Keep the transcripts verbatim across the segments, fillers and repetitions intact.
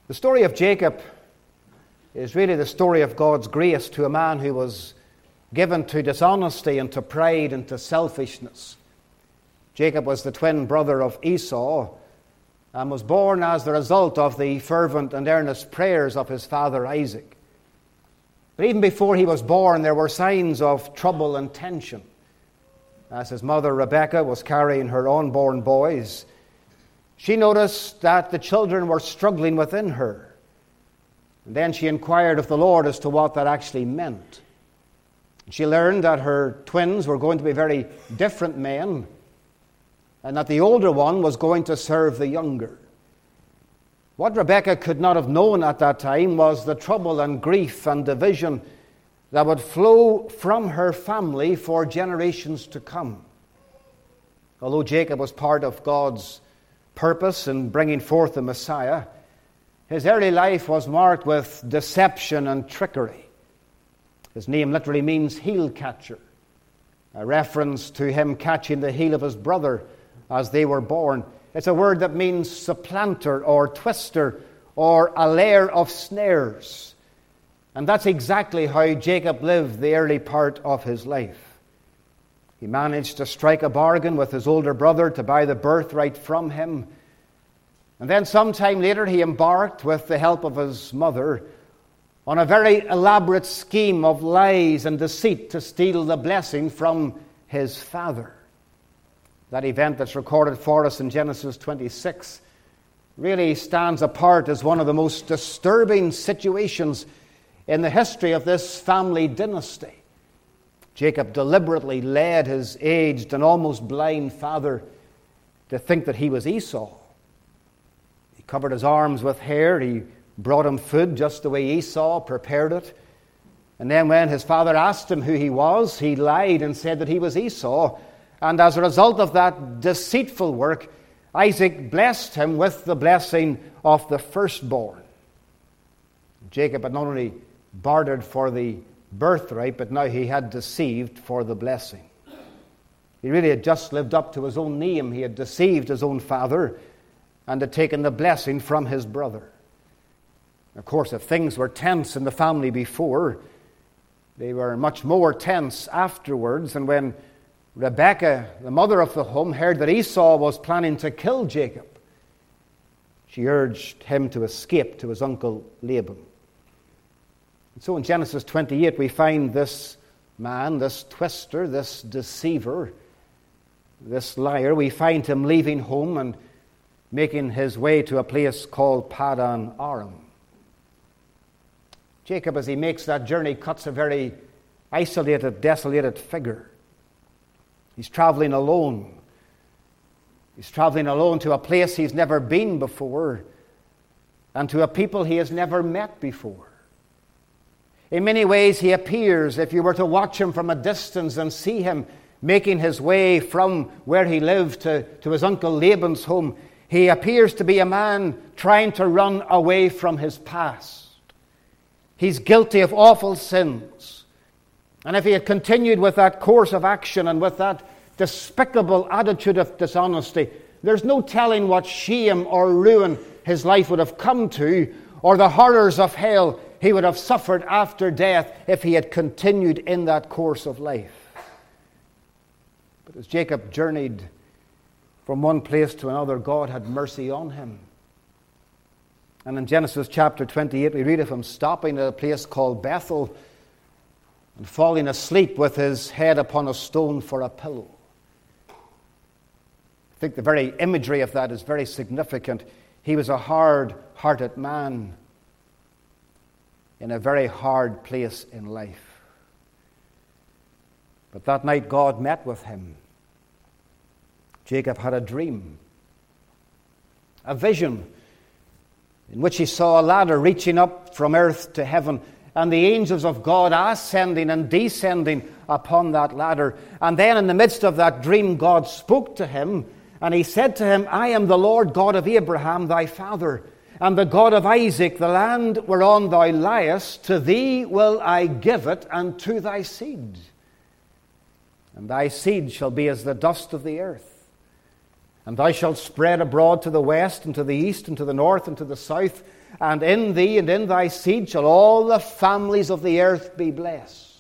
The story of Jacob is really the story of God's grace to a man who was given to dishonesty and to pride and to selfishness. Jacob was the twin brother of Esau and was born as the result of the fervent and earnest prayers of his father Isaac. But even before he was born, there were signs of trouble and tension. As his mother Rebekah was carrying her unborn boys, she noticed that the children were struggling within her. And then she inquired of the Lord as to what that actually meant. She learned that her twins were going to be very different men, and that the older one was going to serve the younger. What Rebekah could not have known at that time was the trouble and grief and division that would flow from her family for generations to come. Although Jacob was part of God's purpose in bringing forth the Messiah, his early life was marked with deception and trickery. His name literally means heel catcher, a reference to him catching the heel of his brother as they were born. It's a word that means supplanter or twister or a layer of snares. And that's exactly how Jacob lived the early part of his life. He managed to strike a bargain with his older brother to buy the birthright from him. And then sometime later he embarked, with the help of his mother, on a very elaborate scheme of lies and deceit to steal the blessing from his father. That event that's recorded for us in Genesis twenty-six really stands apart as one of the most disturbing situations in the history of this family dynasty. Jacob deliberately led his aged and almost blind father to think that he was Esau. He covered his arms with hair. He brought him food just the way Esau prepared it. And then when his father asked him who he was, he lied and said that he was Esau. And as a result of that deceitful work, Isaac blessed him with the blessing of the firstborn. Jacob had not only bartered for the birthright, but now he had deceived for the blessing. He really had just lived up to his own name. He had deceived his own father and had taken the blessing from his brother. Of course, if things were tense in the family before, they were much more tense afterwards. And when Rebekah, the mother of the home, heard that Esau was planning to kill Jacob, she urged him to escape to his uncle Laban. And so in Genesis twenty-eight, we find this man, this twister, this deceiver, this liar. We find him leaving home and making his way to a place called Padan Aram. Jacob, as he makes that journey, cuts a very isolated, desolated figure. He's traveling alone. He's traveling alone to a place he's never been before and to a people he has never met before. In many ways, he appears, if you were to watch him from a distance and see him making his way from where he lived to, to his uncle Laban's home, he appears to be a man trying to run away from his past. He's guilty of awful sins. And if he had continued with that course of action and with that despicable attitude of dishonesty, there's no telling what shame or ruin his life would have come to, or the horrors of hell he would have suffered after death if he had continued in that course of life. But as Jacob journeyed from one place to another, God had mercy on him. And in Genesis chapter twenty-eight, we read of him stopping at a place called Bethel and falling asleep with his head upon a stone for a pillow. I think the very imagery of that is very significant. He was a hard-hearted man in a very hard place in life. But that night God met with him. Jacob had a dream, a vision, in which he saw a ladder reaching up from earth to heaven, and the angels of God ascending and descending upon that ladder. And then in the midst of that dream, God spoke to him, and he said to him, I am the Lord God of Abraham, thy father, and the God of Isaac. The land whereon thou liest, to thee will I give it, and to thy seed. And thy seed shall be as the dust of the earth. And thou shalt spread abroad to the west, and to the east, and to the north, and to the south. and in thee and in thy seed shall all the families of the earth be blessed.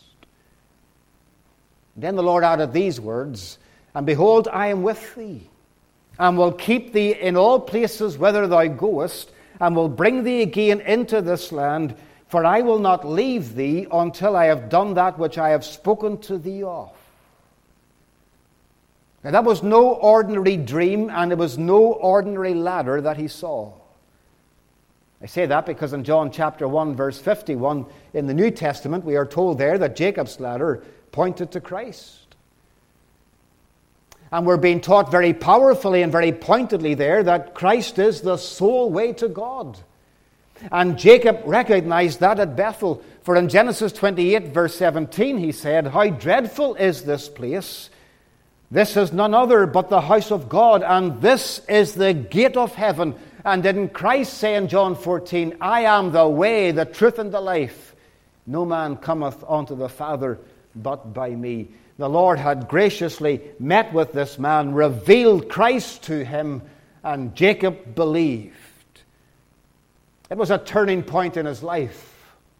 Then the Lord added these words, and behold, I am with thee, and will keep thee in all places whither thou goest, and will bring thee again into this land, for I will not leave thee until I have done that which I have spoken to thee of. Now that was no ordinary dream, and it was no ordinary ladder that he saw. I say that because in John chapter one, verse fifty-one, in the New Testament, we are told there that Jacob's ladder pointed to Christ. And we're being taught very powerfully and very pointedly there that Christ is the sole way to God. And Jacob recognized that at Bethel. For in Genesis twenty-eight, verse seventeen, he said, how dreadful is this place! This is none other but the house of God, and this is the gate of heaven. And didn't Christ say in John fourteen, I am the way, the truth, and the life. No man cometh unto the Father but by me. The Lord had graciously met with this man, revealed Christ to him, and Jacob believed. It was a turning point in his life.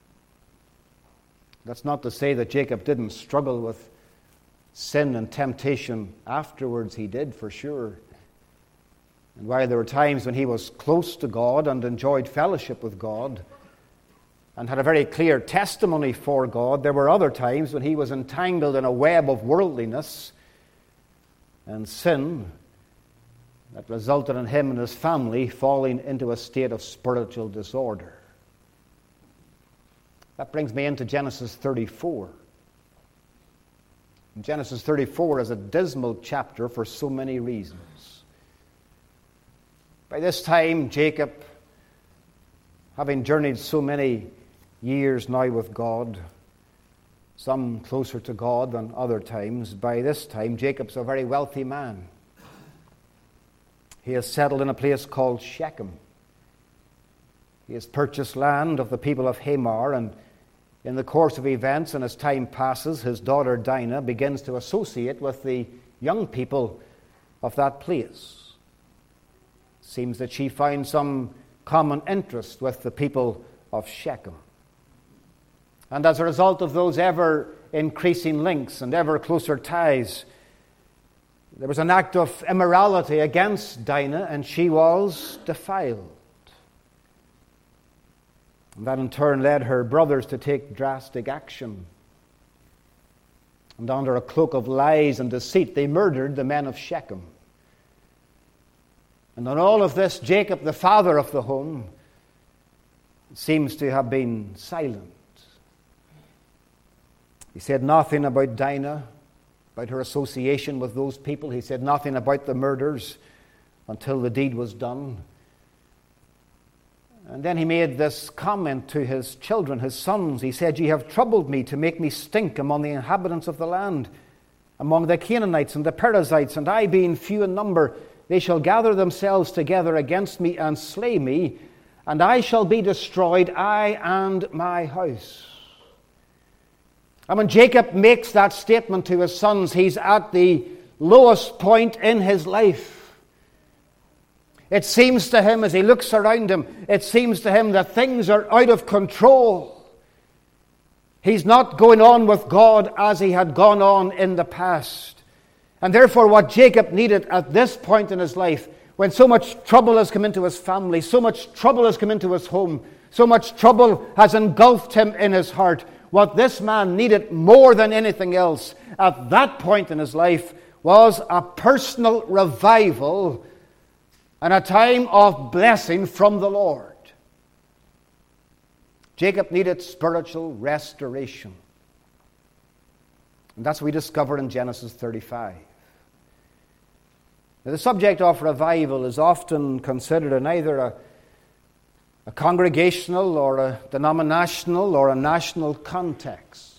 That's not to say that Jacob didn't struggle with sin and temptation afterwards. He did, for sure. And while there were times when he was close to God and enjoyed fellowship with God and had a very clear testimony for God, there were other times when he was entangled in a web of worldliness and sin that resulted in him and his family falling into a state of spiritual disorder. That brings me into Genesis thirty-four. Genesis thirty-four is a dismal chapter for so many reasons. By this time, Jacob, having journeyed so many years now with God, some closer to God than other times, by this time, Jacob's a very wealthy man. He has settled in a place called Shechem. He has purchased land of the people of Hamor, and in the course of events and as time passes, his daughter Dinah begins to associate with the young people of that place. It seems that she finds some common interest with the people of Shechem. And as a result of those ever-increasing links and ever-closer ties, there was an act of immorality against Dinah, and she was defiled. And that in turn led her brothers to take drastic action. And under a cloak of lies and deceit, they murdered the men of Shechem. And on all of this, Jacob, the father of the home, seems to have been silent. He said nothing about Dinah, about her association with those people. He said nothing about the murders until the deed was done. And then he made this comment to his children, his sons. He said, ye have troubled me to make me stink among the inhabitants of the land, among the Canaanites and the Perizzites, and I being few in number, they shall gather themselves together against me and slay me, and I shall be destroyed, I and my house. And when Jacob makes that statement to his sons, he's at the lowest point in his life. It seems to him, as he looks around him, it seems to him that things are out of control. He's not going on with God as he had gone on in the past. And therefore, what Jacob needed at this point in his life, when so much trouble has come into his family, so much trouble has come into his home, so much trouble has engulfed him in his heart, what this man needed more than anything else at that point in his life was a personal revival and a time of blessing from the Lord. Jacob needed spiritual restoration. And that's what we discover in Genesis thirty-five. Now, the subject of revival is often considered in either a a congregational or a denominational or a national context.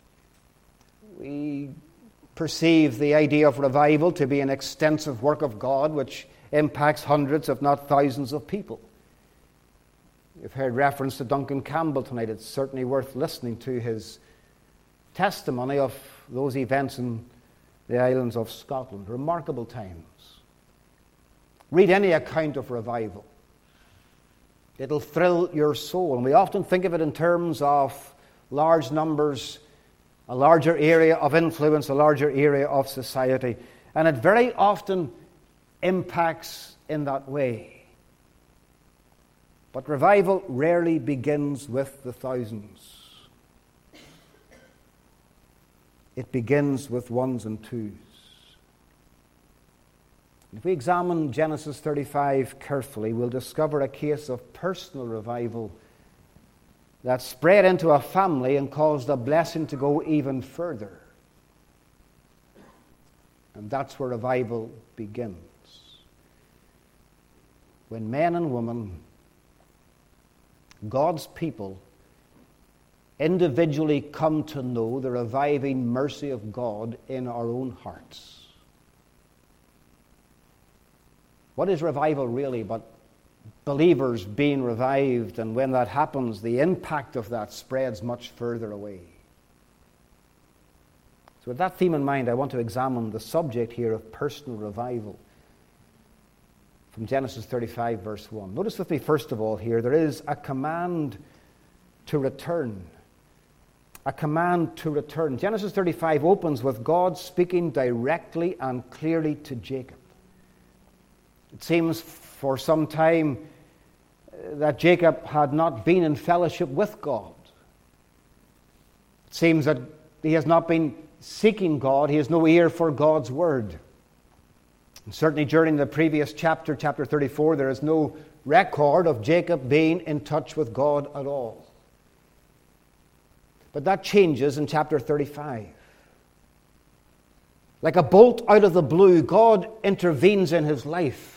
We perceive the idea of revival to be an extensive work of God which impacts hundreds, if not thousands, of people. You've heard reference to Duncan Campbell tonight. It's certainly worth listening to his testimony of those events in the islands of Scotland. Remarkable times. Read any account of revival. It'll thrill your soul. And we often think of it in terms of large numbers, a larger area of influence, a larger area of society. And it very often impacts in that way. But revival rarely begins with the thousands. It begins with ones and twos. If we examine Genesis thirty-five carefully, we'll discover a case of personal revival that spread into a family and caused a blessing to go even further. And that's where revival begins. When men and women, God's people, individually come to know the reviving mercy of God in our own hearts. What is revival really but believers being revived? And when that happens, the impact of that spreads much further away. So with that theme in mind, I want to examine the subject here of personal revival from Genesis thirty-five, verse one. Notice with me, first of all, here, there is a command to return. A command to return. Genesis thirty-five opens with God speaking directly and clearly to Jacob. It seems for some time that Jacob had not been in fellowship with God. It seems that he has not been seeking God. He has no ear for God's word. And certainly during the previous chapter, chapter thirty-four, there is no record of Jacob being in touch with God at all. But that changes in chapter thirty-five. Like a bolt out of the blue, God intervenes in his life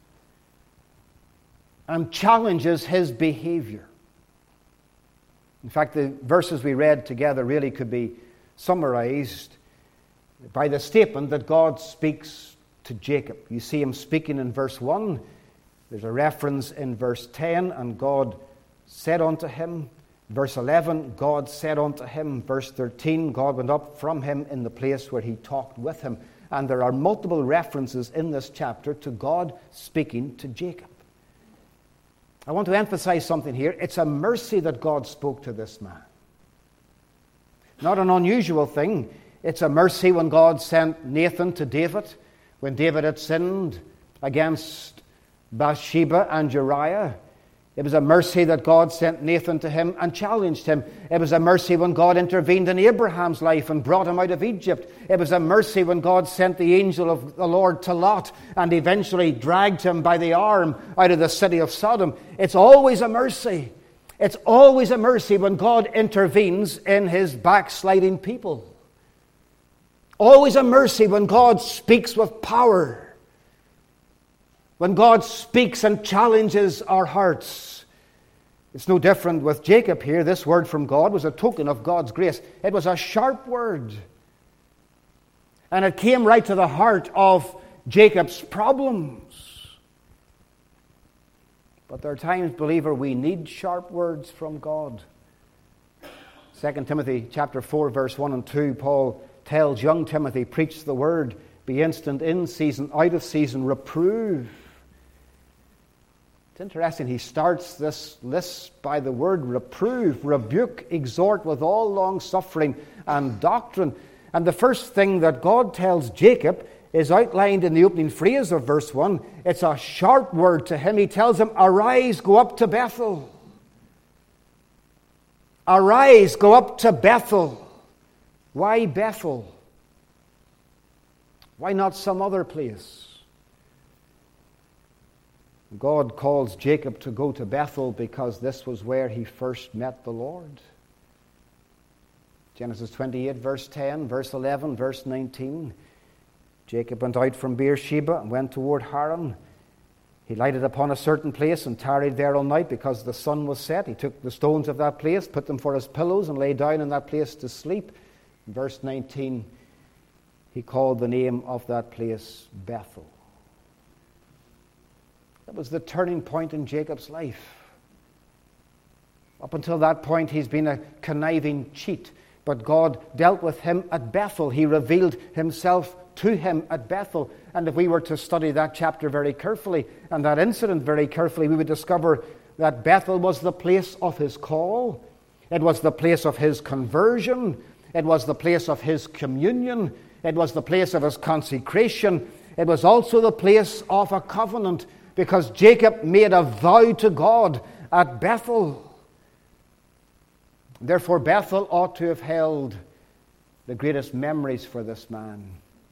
and challenges his behavior. In fact, the verses we read together really could be summarized by the statement that God speaks to Jacob. You see him speaking in verse one. There's a reference in verse ten, and God said unto him. Verse eleven, God said unto him. Verse thirteen, God went up from him in the place where he talked with him. And there are multiple references in this chapter to God speaking to Jacob. I want to emphasize something here. It's a mercy that God spoke to this man. Not an unusual thing. It's a mercy when God sent Nathan to David, when David had sinned against Bathsheba and Uriah. It was a mercy that God sent Nathan to him and challenged him. It was a mercy when God intervened in Abraham's life and brought him out of Egypt. It was a mercy when God sent the angel of the Lord to Lot and eventually dragged him by the arm out of the city of Sodom. It's always a mercy. It's always a mercy when God intervenes in his backsliding people. Always a mercy when God speaks with power. When God speaks and challenges our hearts. It's no different with Jacob here. This word from God was a token of God's grace. It was a sharp word. And it came right to the heart of Jacob's problems. But there are times, believer, we need sharp words from God. Second Timothy chapter four, verse one and two, Paul tells young Timothy, preach the word, be instant in season, out of season, reprove. It's interesting, he starts this list by the word reprove, rebuke, exhort with all long suffering and doctrine. And the first thing that God tells Jacob is outlined in the opening phrase of verse one. It's a sharp word to him. He tells him, arise, go up to Bethel. Arise, go up to Bethel. Why Bethel? Why not some other place? God calls Jacob to go to Bethel because this was where he first met the Lord. Genesis twenty-eight, verse ten, verse eleven, verse nineteen. Jacob went out from Beersheba and went toward Haran. He lighted upon a certain place and tarried there all night because the sun was set. He took the stones of that place, put them for his pillows, and lay down in that place to sleep. In verse nineteen, he called the name of that place Bethel. That was the turning point in Jacob's life. Up until that point, he's been a conniving cheat. But God dealt with him at Bethel. He revealed himself to him at Bethel. And if we were to study that chapter very carefully and that incident very carefully, we would discover that Bethel was the place of his call. It was the place of his conversion. It was the place of his communion. It was the place of his consecration. It was also the place of a covenant, because Jacob made a vow to God at Bethel. Therefore, Bethel ought to have held the greatest memories for this man.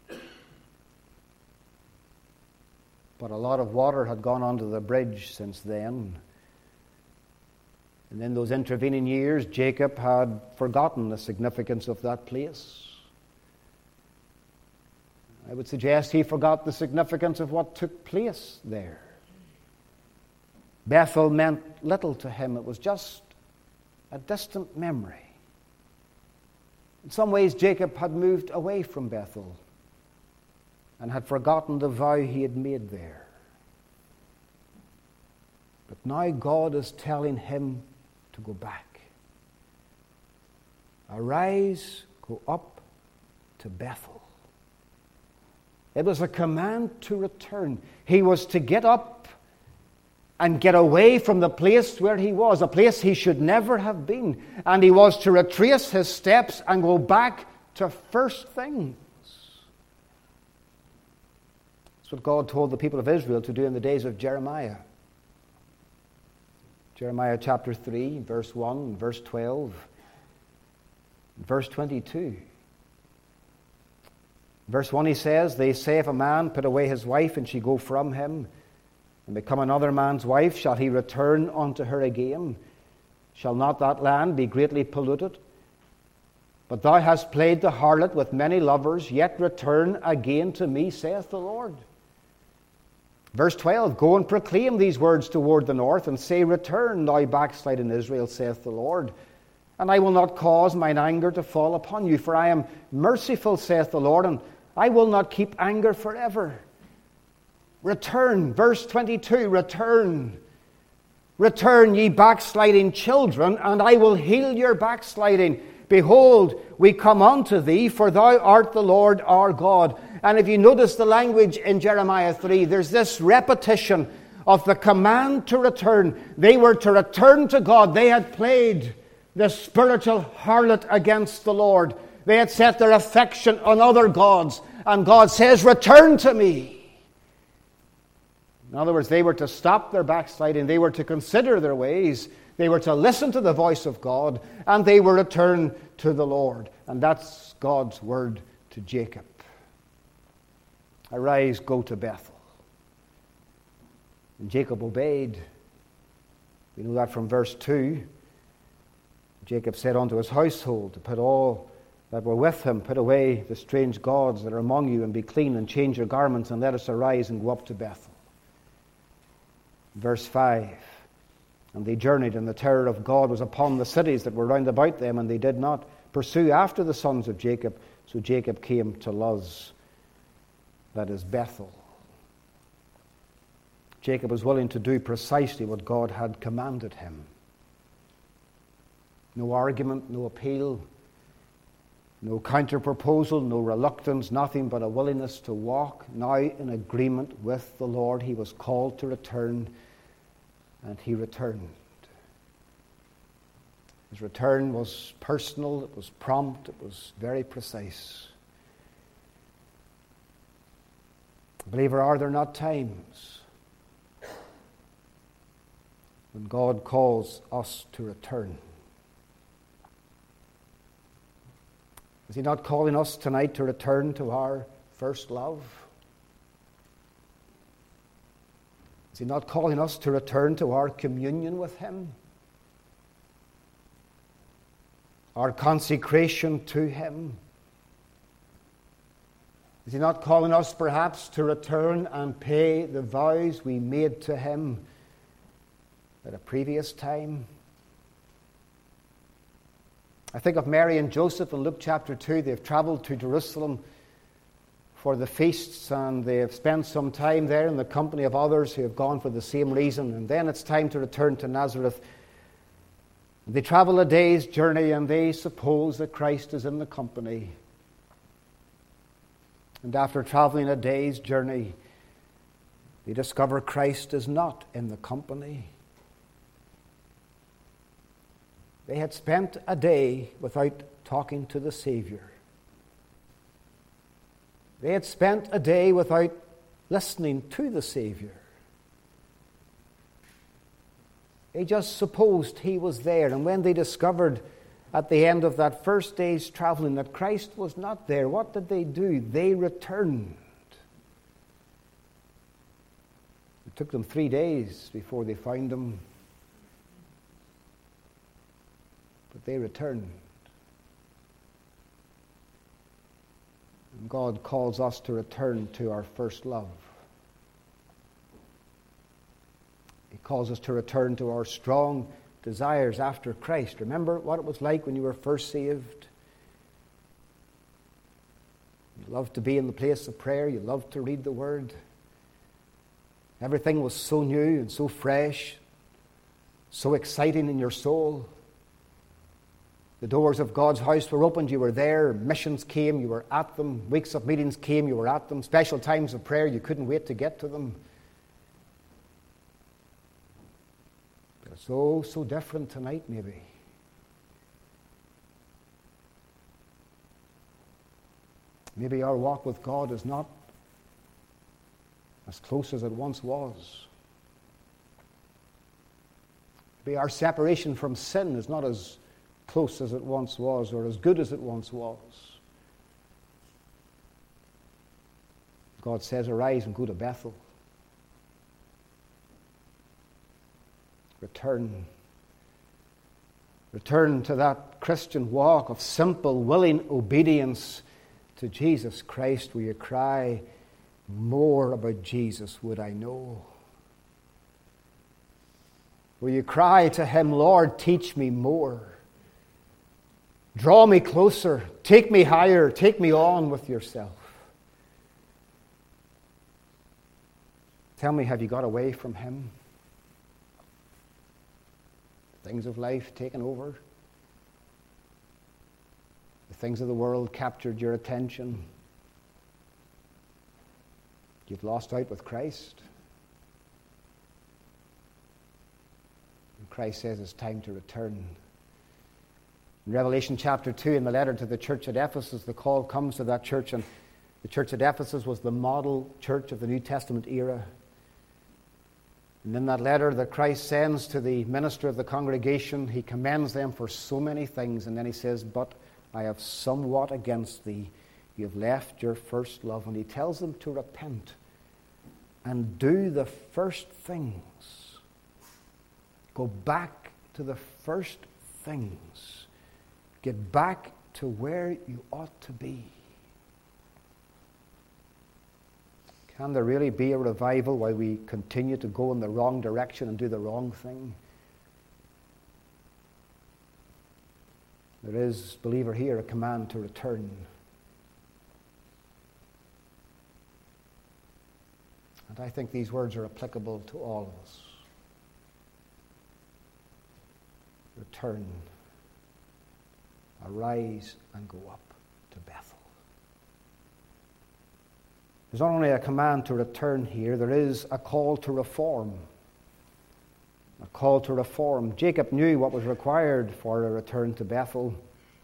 But a lot of water had gone under the bridge since then. And in those intervening years, Jacob had forgotten the significance of that place. I would suggest he forgot the significance of what took place there. Bethel meant little to him. It was just a distant memory. In some ways, Jacob had moved away from Bethel and had forgotten the vow he had made there. But now God is telling him to go back. Arise, go up to Bethel. It was a command to return. He was to get up and get away from the place where he was, a place he should never have been. And he was to retrace his steps and go back to first things. That's what God told the people of Israel to do in the days of Jeremiah. Jeremiah chapter three, verse one, verse twelve, verse twenty-two. Verse one, he says, they say, if a man put away his wife and she go from him and become another man's wife, shall he return unto her again? Shall not that land be greatly polluted? But thou hast played the harlot with many lovers, yet return again to me, saith the Lord. Verse twelve, go and proclaim these words toward the north, and say, return, thou backsliding Israel, saith the Lord. And I will not cause mine anger to fall upon you, for I am merciful, saith the Lord, and I will not keep anger forever. Return, verse twenty-two, return. Return, ye backsliding children, and I will heal your backsliding. Behold, we come unto thee, for thou art the Lord our God. And if you notice the language in Jeremiah three, there's this repetition of the command to return. They were to return to God. They had played the spiritual harlot against the Lord. They had set their affection on other gods. And God says, return to me. In other words, they were to stop their backsliding. They were to consider their ways. They were to listen to the voice of God. And they were to turn to the Lord. And that's God's word to Jacob. Arise, go to Bethel. And Jacob obeyed. We know that from verse two. Jacob said unto his household to put all that were with him, put away the strange gods that are among you, and be clean, and change your garments, and let us arise and go up to Bethel. Verse five. And they journeyed, and the terror of God was upon the cities that were round about them, and they did not pursue after the sons of Jacob. So Jacob came to Luz, that is Bethel. Jacob was willing to do precisely what God had commanded him. No argument, no appeal, no counter-proposal, no reluctance, nothing but a willingness to walk now in agreement with the Lord. He was called to return, and he returned. His return was personal, it was prompt, it was very precise. Believer, are there not times when God calls us to return? Is he not calling us tonight to return to our first love? Is he not calling us to return to our communion with him? Our consecration to him? Is he not calling us perhaps to return and pay the vows we made to him at a previous time? I think of Mary and Joseph in Luke chapter two. They've traveled to Jerusalem for the feasts, and they have spent some time there in the company of others who have gone for the same reason. And then it's time to return to Nazareth. They travel a day's journey, and they suppose that Christ is in the company. And after traveling a day's journey, they discover Christ is not in the company. They had spent a day without talking to the Savior. They had spent a day without listening to the Savior. They just supposed he was there. And when they discovered at the end of that first day's traveling that Christ was not there, what did they do? They returned. It took them three days before they found him. But they returned. And God calls us to return to our first love. He calls us to return to our strong desires after Christ. Remember what it was like when you were first saved? You loved to be in the place of prayer. You loved to read the Word. Everything was so new and so fresh, so exciting in your soul. The doors of God's house were opened. You were there. Missions came. You were at them. Weeks of meetings came. You were at them. Special times of prayer. You couldn't wait to get to them. They're so, so different tonight, maybe. Maybe our walk with God is not as close as it once was. Maybe our separation from sin is not as close as it once was, or as good as it once was. God says, arise and go to Bethel. Return. Return to that Christian walk of simple, willing obedience to Jesus Christ, where you cry, more about Jesus would I know. Where you cry to him, Lord, teach me more. Draw me closer. Take me higher. Take me on with yourself. Tell me, have you got away from him? Things of life taken over? The things of the world captured your attention? You've lost out with Christ? And Christ says it's time to return. In Revelation chapter two, in the letter to the church at Ephesus, the call comes to that church, and the church at Ephesus was the model church of the New Testament era. And in that letter that Christ sends to the minister of the congregation, he commends them for so many things, and then he says, but I have somewhat against thee. You have left your first love. And he tells them to repent and do the first things. Go back to the first things. Get back to where you ought to be. Can there really be a revival while we continue to go in the wrong direction and do the wrong thing? There is, believer here, a command to return. And I think these words are applicable to all of us. Return. Arise and go up to Bethel. There's not only a command to return here, there is a call to reform. A call to reform. Jacob knew what was required for a return to Bethel.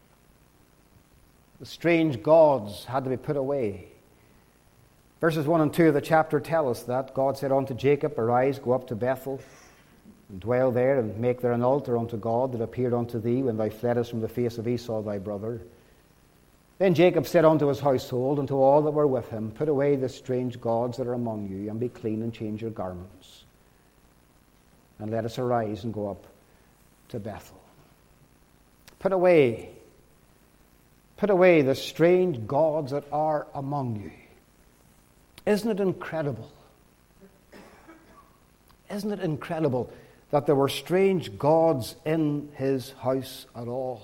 The strange gods had to be put away. Verses one and two of the chapter tell us that. God said unto Jacob, arise, go up to Bethel, and dwell there, and make there an altar unto God that appeared unto thee when thou fleddest from the face of Esau thy brother. Then Jacob said unto his household and to all that were with him, put away the strange gods that are among you, and be clean and change your garments. And let us arise and go up to Bethel. Put away, put away the strange gods that are among you. Isn't it incredible? Isn't it incredible that there were strange gods in his house at all?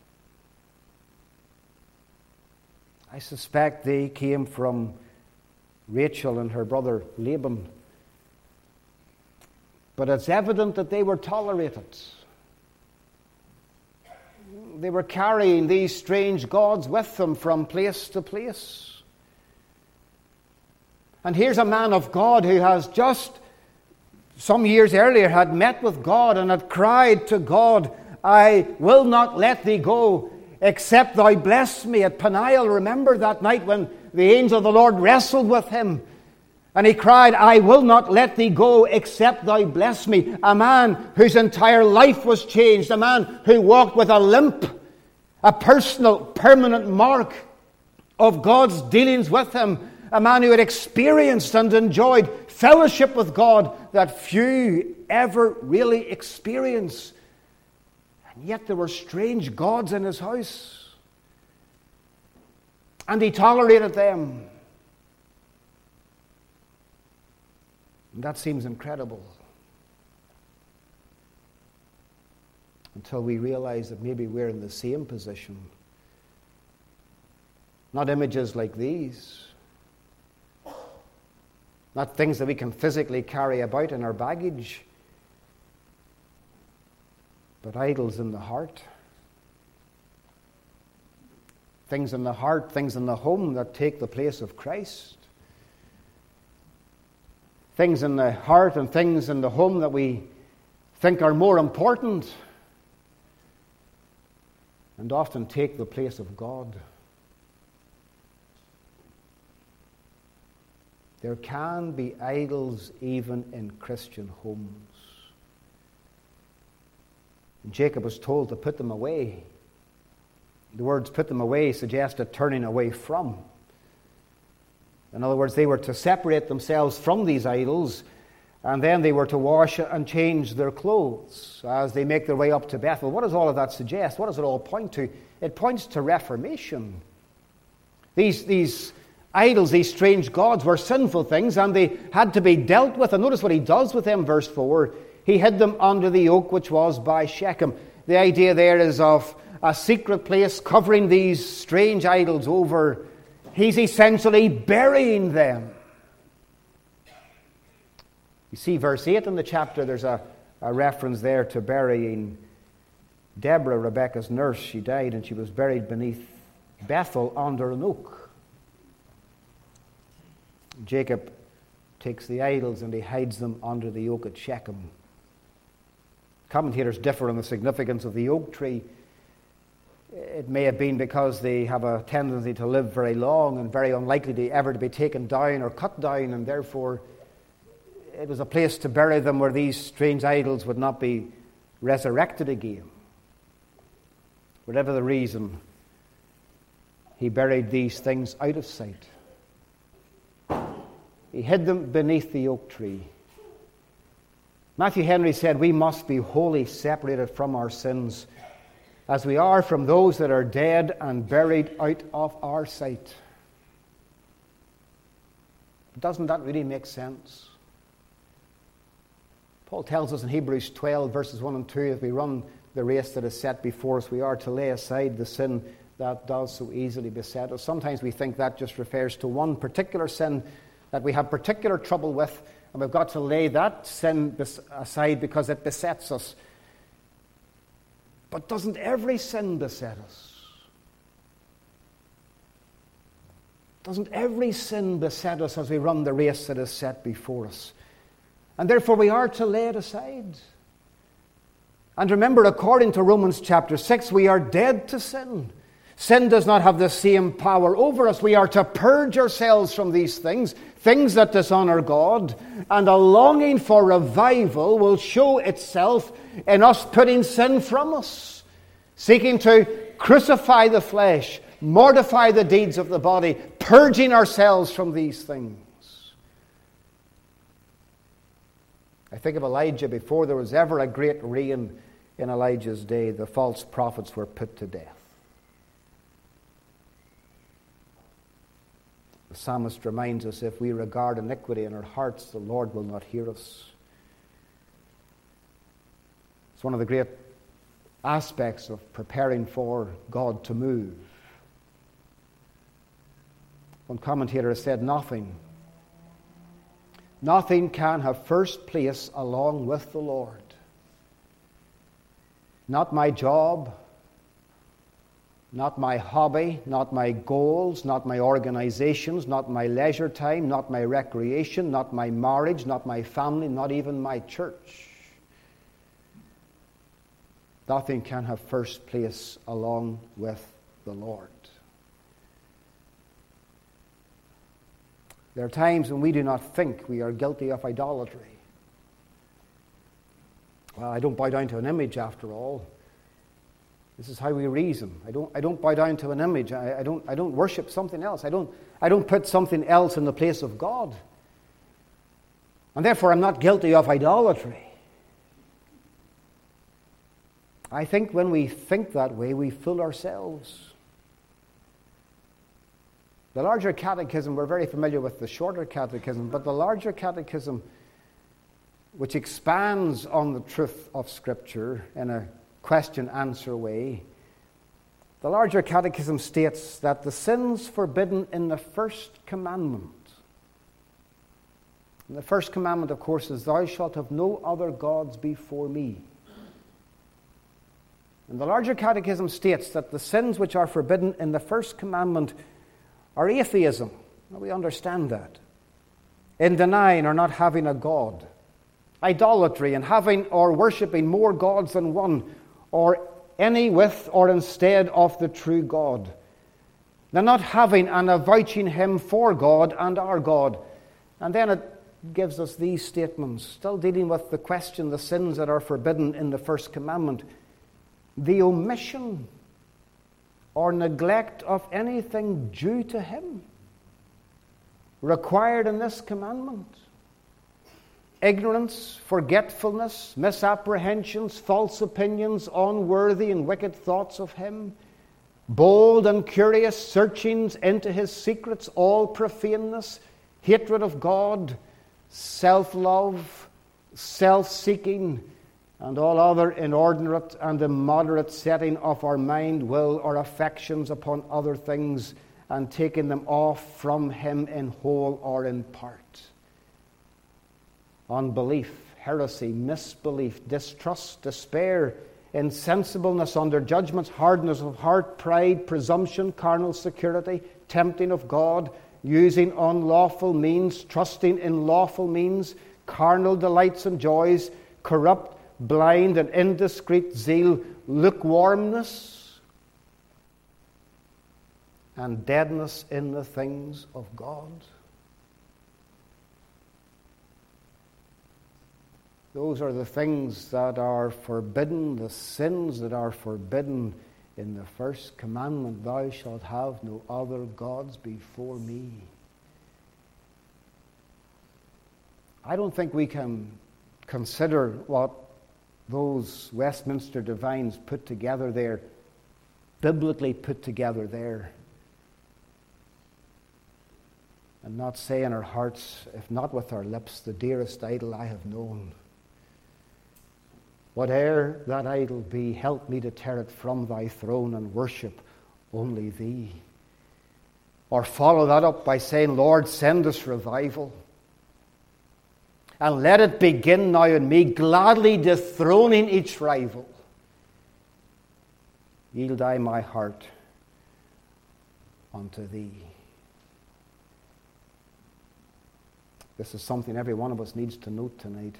I suspect they came from Rachel and her brother Laban. But it's evident that they were tolerated. They were carrying these strange gods with them from place to place. And here's a man of God who has just some years earlier had met with God and had cried to God I will not let thee go, except thou bless me. At Peniel, remember that night when the angel of the Lord wrestled with him, and he cried, I will not let thee go, except thou bless me. A man whose entire life was changed, a man who walked with a limp, a personal, permanent mark of God's dealings with him, a man who had experienced and enjoyed fellowship with God that few ever really experience. And yet there were strange gods in his house, and he tolerated them. And that seems incredible, until we realize that maybe we're in the same position. Not images like these, not things that we can physically carry about in our baggage, but idols in the heart. Things in the heart, things in the home that take the place of Christ. Things in the heart and things in the home that we think are more important, and often take the place of God. There can be idols even in Christian homes. And Jacob was told to put them away. The words put them away suggested turning away from. In other words, they were to separate themselves from these idols, and then they were to wash and change their clothes as they make their way up to Bethel. What does all of that suggest? What does it all point to? It points to reformation. These, these idols, these strange gods, were sinful things, and they had to be dealt with. And notice what he does with them, verse four. He hid them under the oak which was by Shechem. The idea there is of a secret place covering these strange idols over. He's essentially burying them. You see, verse eight in the chapter, there's a, a reference there to burying Deborah, Rebekah's nurse. She died and she was buried beneath Bethel under an oak. Jacob takes the idols and he hides them under the oak at Shechem. Commentators differ on the significance of the oak tree. It may have been because they have a tendency to live very long and very unlikely to ever to be taken down or cut down, and therefore it was a place to bury them where these strange idols would not be resurrected again. Whatever the reason, he buried these things out of sight. He hid them beneath the oak tree. Matthew Henry said, we must be wholly separated from our sins, as we are from those that are dead and buried out of our sight. Doesn't that really make sense? Paul tells us in Hebrews twelve, verses one and two, if we run the race that is set before us, we are to lay aside the sin that does so easily beset us. Sometimes we think that just refers to one particular sin that we have particular trouble with, and we've got to lay that sin aside because it besets us. But doesn't every sin beset us? Doesn't every sin beset us as we run the race that is set before us? And therefore we are to lay it aside. And remember, according to Romans chapter six, we are dead to sin. Sin does not have the same power over us. We are to purge ourselves from these things, things that dishonor God, and a longing for revival will show itself in us putting sin from us, seeking to crucify the flesh, mortify the deeds of the body, purging ourselves from these things. I think of Elijah. Before there was ever a great rain in Elijah's day, the false prophets were put to death. The psalmist reminds us, if we regard iniquity in our hearts, the Lord will not hear us. It's one of the great aspects of preparing for God to move. One commentator has said, nothing, nothing can have first place along with the Lord. Not my job, not my hobby, not my goals, not my organizations, not my leisure time, not my recreation, not my marriage, not my family, not even my church. Nothing can have first place along with the Lord. There are times when we do not think we are guilty of idolatry. Well, I don't bow down to an image after all. This is how we reason. I don't, I don't bow down to an image. I, I, don't, I don't worship something else. I don't, I don't put something else in the place of God. And therefore, I'm not guilty of idolatry. I think when we think that way, we fool ourselves. The larger catechism, we're very familiar with the shorter catechism, but the larger catechism, which expands on the truth of Scripture in a question-answer way, the larger catechism states that the sins forbidden in the first commandment, and the first commandment, of course, is, "Thou shalt have no other gods before me." And the larger catechism states that the sins which are forbidden in the first commandment are atheism. Now, we understand that. In denying or not having a God, idolatry, and having or worshipping more gods than one, or any with or instead of the true God. The not having and avouching him for God and our God. And then it gives us these statements, still dealing with the question, the sins that are forbidden in the first commandment. The omission or neglect of anything due to him, required in this commandment. Ignorance, forgetfulness, misapprehensions, false opinions, unworthy and wicked thoughts of him, bold and curious searchings into his secrets, all profaneness, hatred of God, self-love, self-seeking, and all other inordinate and immoderate setting of our mind, will, or affections upon other things, and taking them off from him in whole or in part. Unbelief, heresy, misbelief, distrust, despair, insensibleness under judgments, hardness of heart, pride, presumption, carnal security, tempting of God, using unlawful means, trusting in lawful means, carnal delights and joys, corrupt, blind and indiscreet zeal, lukewarmness, and deadness in the things of God. Those are the things that are forbidden, the sins that are forbidden in the first commandment. Thou shalt have no other gods before me. I don't think we can consider what those Westminster divines put together there, biblically put together there, and not say in our hearts, if not with our lips, the dearest idol I have known. Whate'er that idol be, help me to tear it from thy throne and worship only thee. Or follow that up by saying, Lord, send us revival. And let it begin now in me, gladly dethroning each rival. Yield I my heart unto thee. This is something every one of us needs to note tonight.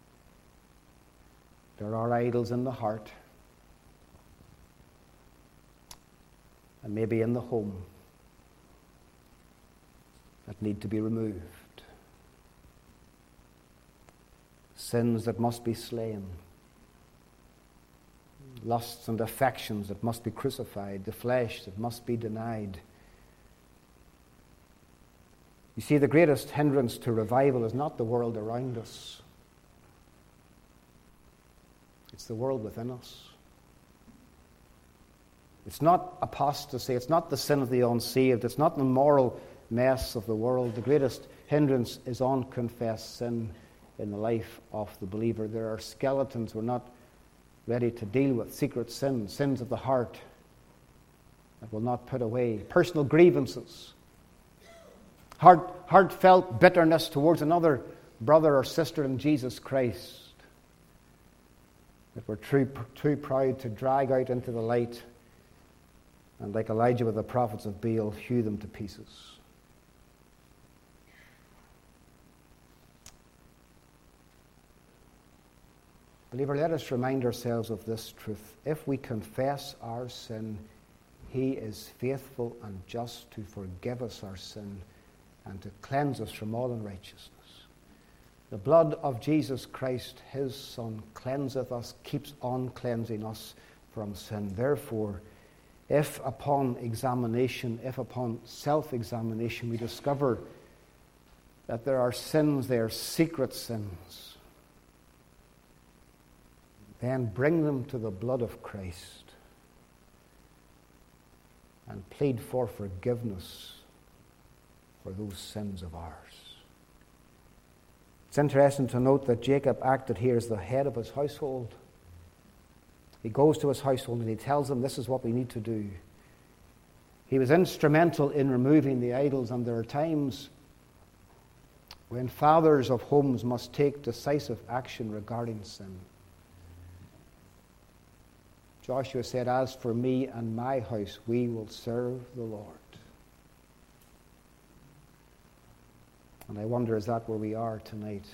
There are idols in the heart, and maybe in the home, that need to be removed. Sins that must be slain. Lusts and affections that must be crucified. The flesh that must be denied. You see, the greatest hindrance to revival is not the world around us. It's the world within us. It's not apostasy. It's not the sin of the unsaved. It's not the moral mess of the world. The greatest hindrance is unconfessed sin in the life of the believer. There are skeletons we're not ready to deal with. Secret sins, sins of the heart that will not put away. Personal grievances. Heart, heartfelt bitterness towards another brother or sister in Jesus Christ that we're too, too proud to drag out into the light and, like Elijah with the prophets of Baal, hew them to pieces. Believer, let us remind ourselves of this truth. If we confess our sin, He is faithful and just to forgive us our sin and to cleanse us from all unrighteousness. The blood of Jesus Christ, His Son, cleanseth us, keeps on cleansing us from sin. Therefore, if upon examination, if upon self-examination we discover that there are sins, they are secret sins, then bring them to the blood of Christ and plead for forgiveness for those sins of ours. It's interesting to note that Jacob acted here as the head of his household. He goes to his household and he tells them, this is what we need to do. He was instrumental in removing the idols, and there are times when fathers of homes must take decisive action regarding sin. Joshua said, as for me and my house, we will serve the Lord. And I wonder, is that where we are tonight?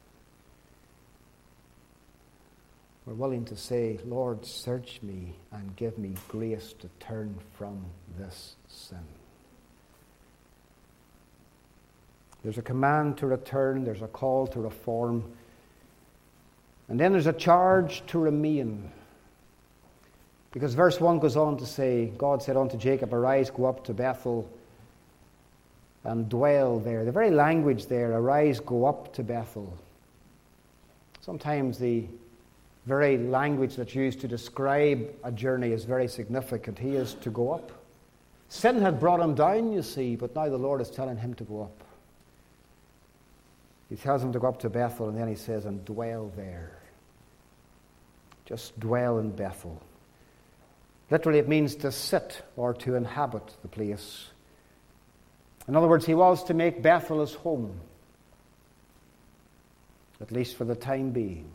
We're willing to say, Lord, search me and give me grace to turn from this sin. There's a command to return, there's a call to reform, and then there's a charge to remain. Because verse one goes on to say, God said unto Jacob, arise, go up to Bethel and dwell there. The very language there, arise, go up to Bethel. Sometimes the very language that's used to describe a journey is very significant. He is to go up. Sin had brought him down, you see, but now the Lord is telling him to go up. He tells him to go up to Bethel, and then he says, and dwell there. Just dwell in Bethel. Literally, it means to sit or to inhabit the place. In other words, he was to make Bethel his home, at least for the time being.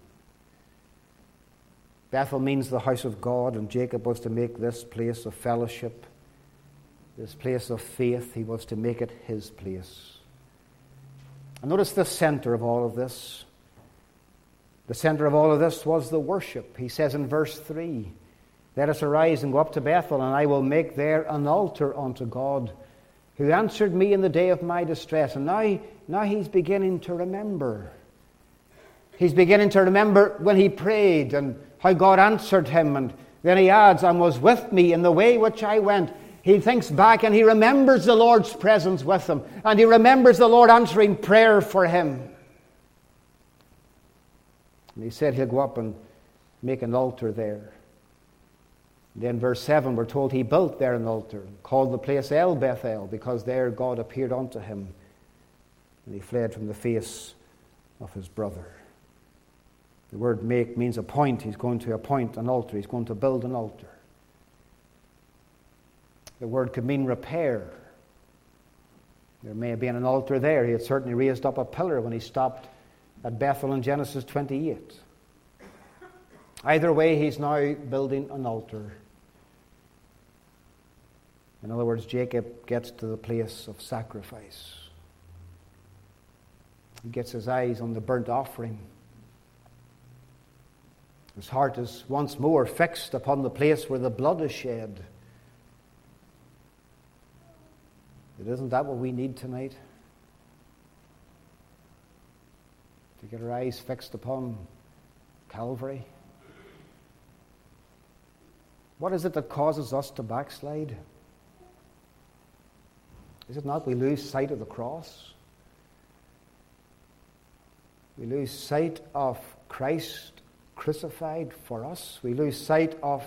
Bethel means the house of God, and Jacob was to make this place of fellowship, this place of faith. He was to make it his place. And notice the center of all of this. The center of all of this was the worship. He says in verse three, let us arise and go up to Bethel, and I will make there an altar unto God, who answered me in the day of my distress. And now, now he's beginning to remember. He's beginning to remember when he prayed and how God answered him. And then he adds, and was with me in the way which I went. He thinks back and he remembers the Lord's presence with him. And he remembers the Lord answering prayer for him. And he said he'll go up and make an altar there. Then verse seven, we're told he built there an altar, called the place El Bethel, because there God appeared unto him, and he fled from the face of his brother. The word make means appoint. He's going to appoint an altar. He's going to build an altar. The word could mean repair. There may have been an altar there. He had certainly raised up a pillar when he stopped at Bethel in Genesis twenty-eight. Either way, he's now building an altar. In other words, Jacob gets to the place of sacrifice. He gets his eyes on the burnt offering. His heart is once more fixed upon the place where the blood is shed. But isn't that what we need tonight? To get our eyes fixed upon Calvary? What is it that causes us to backslide? Is it not we lose sight of the cross? We lose sight of Christ crucified for us. We lose sight of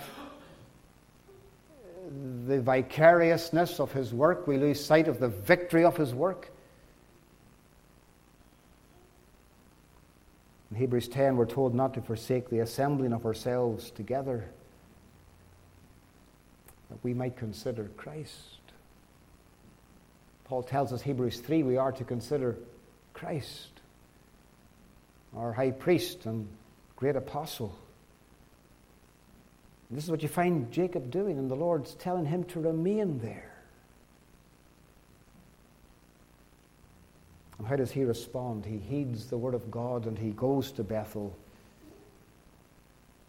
the vicariousness of his work. We lose sight of the victory of his work. In Hebrews ten, we're told not to forsake the assembling of ourselves together, that we might consider Christ. Paul tells us, Hebrews three, we are to consider Christ, our high priest and great apostle. And this is what you find Jacob doing, and the Lord's telling him to remain there. And how does he respond? He heeds the word of God and he goes to Bethel.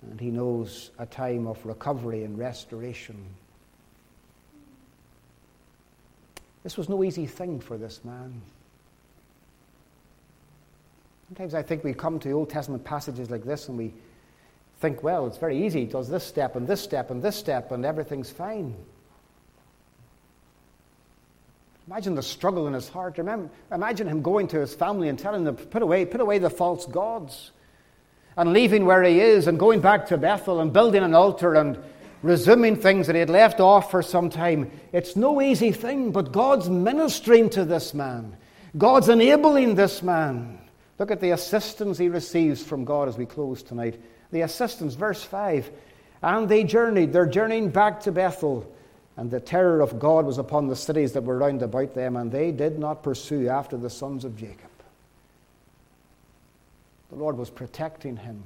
And he knows a time of recovery and restoration. This was no easy thing for this man. Sometimes I think we come to Old Testament passages like this and we think, well, it's very easy. He does this step and this step and this step and everything's fine. Imagine the struggle in his heart. Remember, imagine him going to his family and telling them, put away, put away the false gods. And leaving where he is and going back to Bethel and building an altar and resuming things that he had left off for some time. It's no easy thing, but God's ministering to this man. God's enabling this man. Look at the assistance he receives from God as we close tonight. The assistance, verse five. And they journeyed. They're journeying back to Bethel. And the terror of God was upon the cities that were round about them, and they did not pursue after the sons of Jacob. The Lord was protecting him.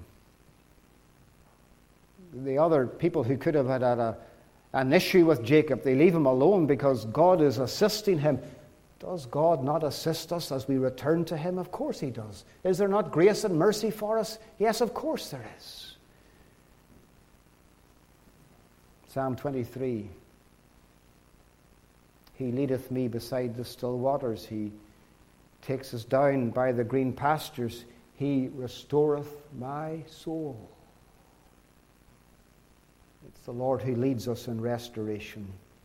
The other people who could have had a, an issue with Jacob, they leave him alone because God is assisting him. Does God not assist us as we return to him? Of course he does. Is there not grace and mercy for us? Yes, of course there is. Psalm twenty-three. He leadeth me beside the still waters. He takes us down by the green pastures. He restoreth my soul. It's the Lord who leads us in restoration.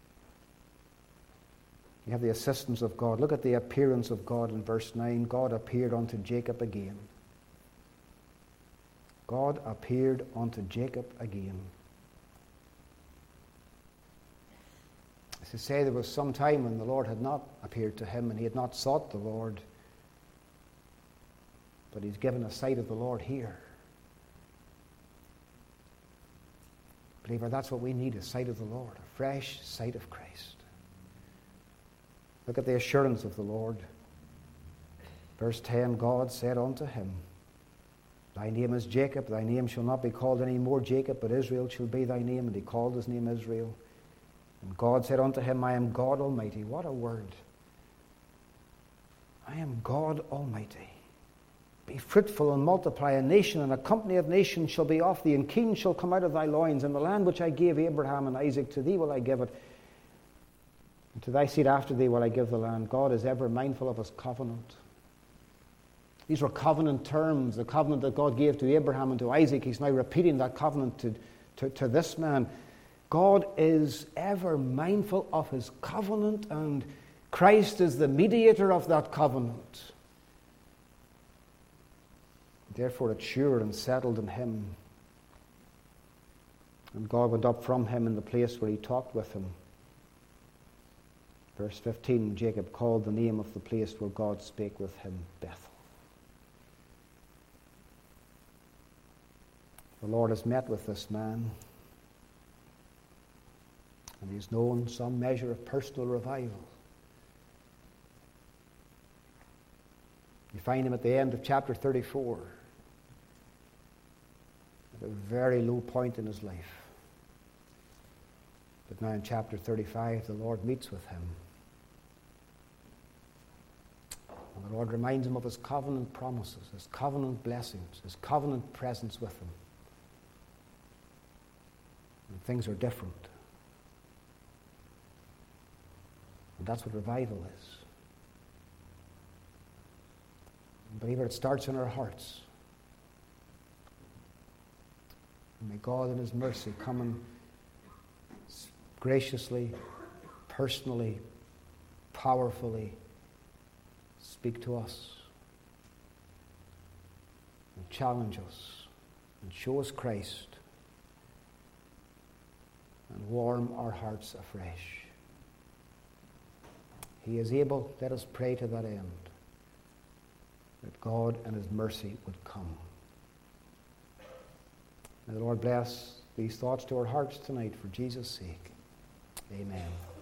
You have the assistance of God. Look at the appearance of God in verse nine. God appeared unto Jacob again. God appeared unto Jacob again. As to say, there was some time when the Lord had not appeared to him and he had not sought the Lord. But he's given a sight of the Lord here. Believer, that's what we need, a sight of the Lord, a fresh sight of Christ. Look at the assurance of the Lord. Verse ten, God said unto him, Thy name is Jacob, thy name shall not be called any more Jacob, but Israel shall be thy name. And he called his name Israel. And God said unto him, I am God Almighty. What a word. I am God Almighty. Be fruitful and multiply. A nation and a company of nations shall be of thee, and kings shall come out of thy loins. And the land which I gave Abraham and Isaac, to thee will I give it. And to thy seed after thee will I give the land. God is ever mindful of his covenant. These were covenant terms. The covenant that God gave to Abraham and to Isaac, he's now repeating that covenant to, to, to this man. God is ever mindful of his covenant, and Christ is the mediator of that covenant. Therefore it's sure and settled in him. And God went up from him in the place where he talked with him. Verse fifteen, Jacob called the name of the place where God spake with him Bethel. The Lord has met with this man, and he's known some measure of personal revival. You find him at the end of chapter thirty-four, at a very low point in his life. But now in chapter thirty-five, the Lord meets with him. And the Lord reminds him of his covenant promises, his covenant blessings, his covenant presence with him. And things are different. And that's what revival is. And believer, it starts in our hearts. And may God in his mercy come and graciously, personally, powerfully speak to us and challenge us and show us Christ and warm our hearts afresh. He is able, let us pray to that end, that God and his mercy would come. May the Lord bless these thoughts to our hearts tonight for Jesus' sake. Amen.